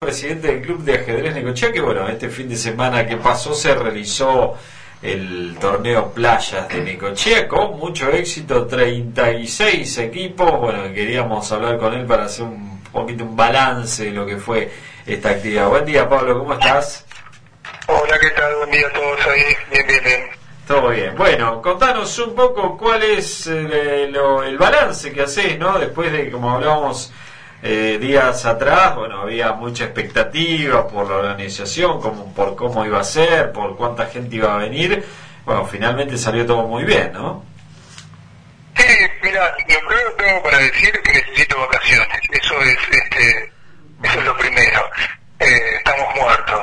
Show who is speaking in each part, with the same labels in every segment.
Speaker 1: Presidente del Club de Ajedrez Necochea, que bueno, este fin de semana que pasó se realizó el torneo Playas de Necochea con mucho éxito, 36 equipos. Bueno, queríamos hablar con él para hacer un poquito un balance de lo que fue esta actividad. Buen día, Pablo, ¿cómo estás?
Speaker 2: Hola, ¿qué tal? Buen día a todos ahí. Bien.
Speaker 1: Todo bien. Bueno, contanos un poco cuál es el balance que hacés, ¿no? Después de, como hablábamos días atrás, bueno, había mucha expectativa por la organización, por cómo iba a ser, por cuánta gente iba a venir. Bueno, finalmente salió todo muy bien, ¿no?
Speaker 2: Sí, mira, lo primero que tengo para decir es que necesito vacaciones. Eso es lo primero. Estamos muertos.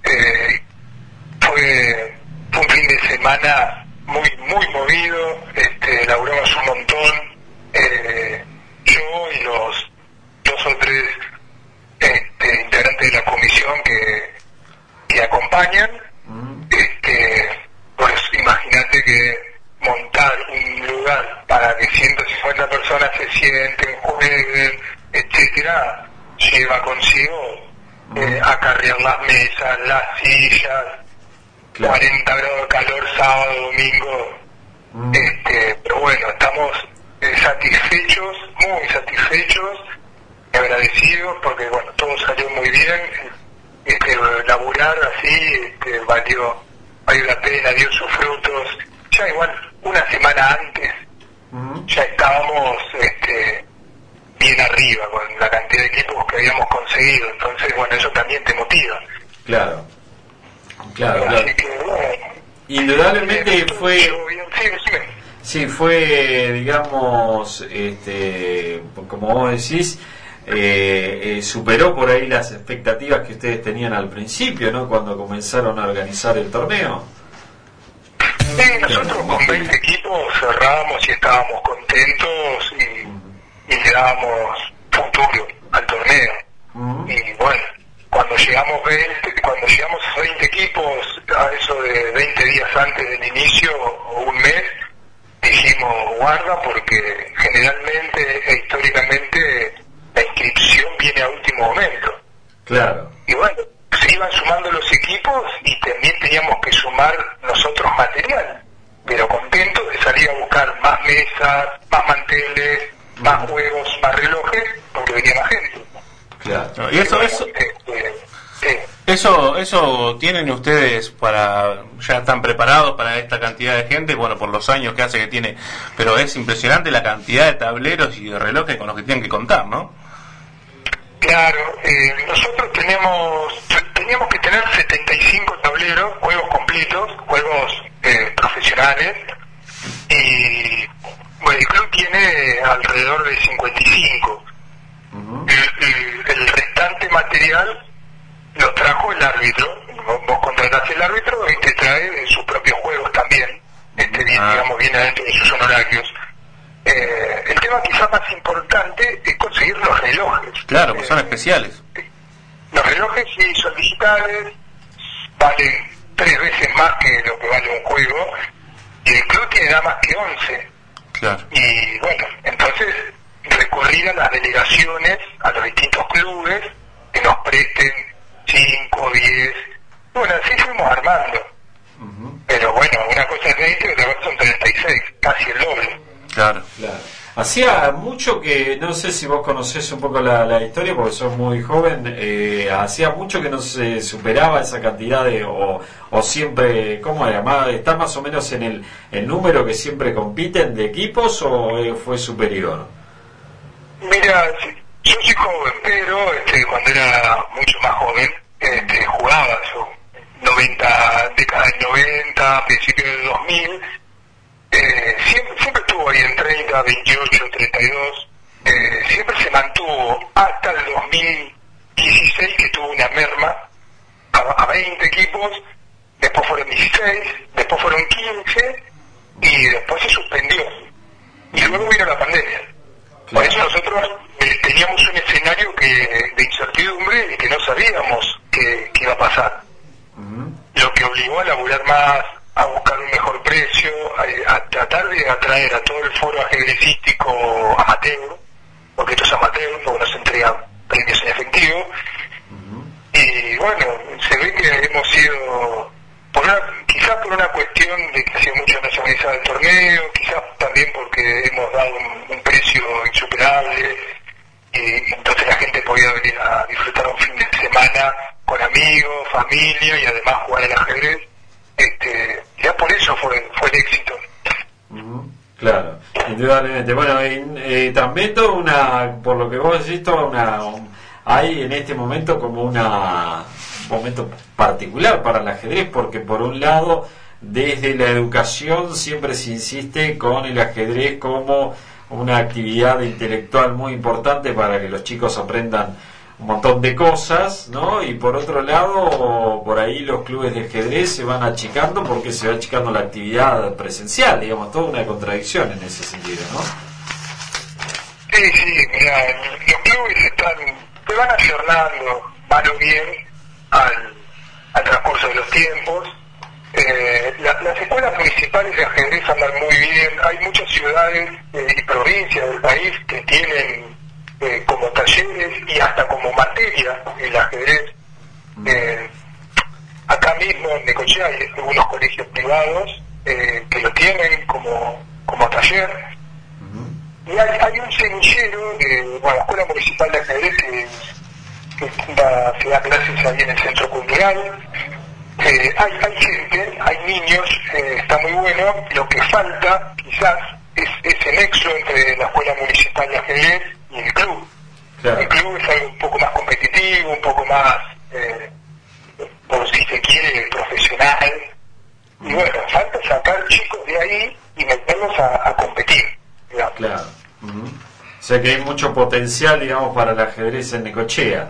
Speaker 2: Fue un fin de semana muy movido. Laburamos un montón. Yo y los dos o tres integrantes de la comisión que acompañan. Pues imagínate que montar un lugar para que 150 personas se sienten, jueguen, etcétera, lleva consigo acarrear las mesas, las sillas, claro. 40 grados de calor sábado, domingo, pero bueno, estamos satisfechos, muy satisfechos, agradecidos porque bueno, todo salió muy bien. Laburar así valió la pena, dio sus frutos. Ya igual una semana antes ya estábamos bien arriba con la cantidad de equipos que habíamos conseguido, entonces bueno, eso también te motiva.
Speaker 1: Claro.
Speaker 2: Así que bueno,
Speaker 1: indudablemente fue
Speaker 2: sí,
Speaker 1: fue, digamos, como vos decís, superó por ahí las expectativas que ustedes tenían al principio, ¿no? Cuando comenzaron a organizar el torneo.
Speaker 2: Sí, nosotros con 20 equipos cerrábamos y estábamos contentos y le dábamos futuro al torneo. Y bueno, cuando llegamos a 20 equipos, a eso de 20 días antes del inicio o un mes, dijimos guarda, porque generalmente e históricamente la inscripción viene a último momento.
Speaker 1: Claro.
Speaker 2: Y bueno, se iban sumando los equipos y también teníamos que sumar nosotros material, pero contentos de salir a buscar más mesas, más manteles, más juegos, más relojes, porque venía más gente.
Speaker 1: Claro.
Speaker 3: Y eso tienen ustedes ya están preparados para esta cantidad de gente, bueno, por los años que hace que tiene, pero es impresionante la cantidad de tableros y de relojes con los que tienen que contar, ¿no?
Speaker 2: Claro, nosotros teníamos que tener 75 tableros, juegos completos, juegos profesionales, y bueno, el club tiene alrededor de 55. El restante material lo trajo el árbitro. Vos contratás el árbitro y te trae sus propios juegos también, digamos, bien adentro de sus honorarios. El tema quizá más importante es conseguir los relojes.
Speaker 3: Claro, pues son especiales.
Speaker 2: Los relojes sí son digitales, valen 3 veces más que lo que vale un juego, y el club tiene nada más que 11.
Speaker 3: Claro.
Speaker 2: Y bueno, entonces recurrir a las delegaciones, a los distintos clubes, que nos presten 5, 10. Bueno, así fuimos armando. Pero bueno, una cosa es 20 y otra cosa son 36, casi el doble.
Speaker 3: Claro.
Speaker 1: Hacía mucho que, no sé si vos conocés un poco la historia, porque sos muy joven, hacía mucho que no se superaba esa cantidad o siempre, ¿cómo era? ¿Está más o menos en el número que siempre compiten de equipos o fue superior?
Speaker 2: Mira, yo soy joven, pero cuando era mucho más joven, jugaba yo, década del 90, principios del 2000, siempre estuvo ahí en 30, 28, 32, siempre se mantuvo hasta el 2016, que tuvo una merma a 20 equipos, después fueron 16, después fueron 15 y después se suspendió. Y luego vino la pandemia. Por eso nosotros teníamos un escenario de incertidumbre y que no sabíamos qué iba a pasar. Lo que obligó a laburar más, a buscar un mejor precio, a tratar de atraer a todo el foro ajedrecístico amateur, porque esto es amateur, porque no se entregan premios en efectivo, bueno, se ve que hemos sido, quizás por una cuestión de que hace mucho no se organizaba el torneo, quizás también porque hemos dado un precio insuperable, y entonces la gente podía venir a disfrutar un fin de semana con amigos, familia y además jugar al ajedrez. Ya por eso fue el éxito.
Speaker 1: Claro, indudablemente. Bueno, también por lo que vos decís, hay en este momento como un momento particular para el ajedrez, porque por un lado, desde la educación siempre se insiste con el ajedrez como una actividad intelectual muy importante para que los chicos aprendan un montón de cosas, ¿no? Y por otro lado, por ahí los clubes de ajedrez se van achicando porque se va achicando la actividad presencial, digamos, toda una contradicción en ese sentido, ¿no?
Speaker 2: Sí, mira, los clubes se van ayornando, van bien al transcurso de los tiempos. Las escuelas municipales de ajedrez andan muy bien. Hay muchas ciudades y provincias del país que tienen como talleres y hasta como materia el ajedrez. Acá mismo en Necochea hay algunos colegios privados que lo tienen como taller. Y hay un semillero de la Escuela Municipal de Ajedrez que da clases ahí en el Centro Cultural. Hay gente, hay niños, está muy bueno. Lo que falta quizás es ese nexo entre la Escuela Municipal de Ajedrez y el club. Claro. El club es algo un poco más competitivo, un poco más, por si se quiere, profesional. Y bueno, falta sacar chicos de ahí y meterlos a competir, digamos.
Speaker 1: Claro. O sea que hay mucho potencial, digamos, para el ajedrez en Necochea.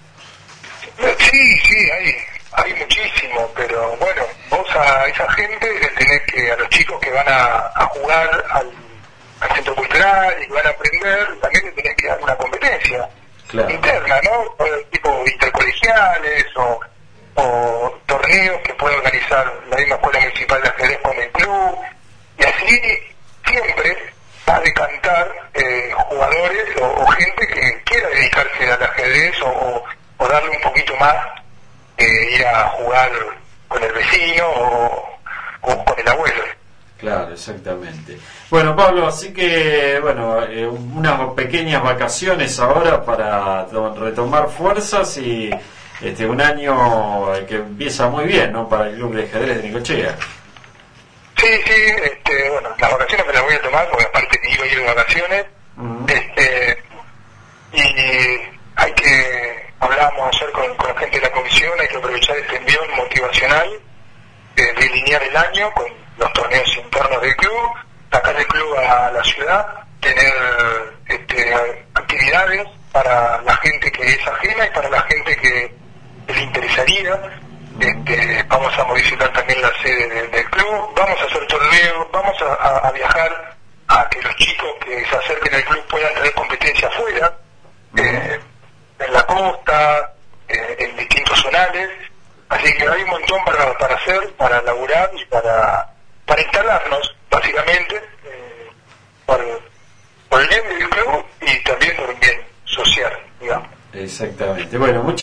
Speaker 2: Sí, hay muchísimo, pero bueno, vos a esa gente le tenés que, a los chicos que van a jugar al centro cultural y van a aprender, también le tenés que dar una competencia interna, ¿no? Tipo intercolegiales o torneos que puede organizar la misma Escuela Municipal de Ajedrez con el club, y así siempre va a decantar jugadores o gente que quiera dedicarse al ajedrez o darle un poquito más, ir a jugar con el vecino o con el abuelo.
Speaker 1: Claro, exactamente. Bueno, Pablo, así que, unas pequeñas vacaciones ahora para retomar fuerzas y un año que empieza muy bien, ¿no? Para el Club de Ajedrez de Necochea.
Speaker 2: Sí, las vacaciones me las voy a tomar porque aparte iba a ir de vacaciones. Y hay que, hablábamos ayer con la gente de la comisión, hay que aprovechar este envión motivacional, delinear el año con los torneos internos del club, sacar el club a la ciudad, tener actividades para la gente que es ajena y para la gente que le interesaría. Vamos a modificar también la sede del club, vamos a hacer torneos, vamos a viajar a que los chicos que se acerquen al club puedan tener competencia afuera, en la costa, en distintos zonales. Así que hay un montón para hacer, para laburar y para instalarnos, básicamente, por el bien del club y también por el bien social, digamos.
Speaker 1: Exactamente. Bueno,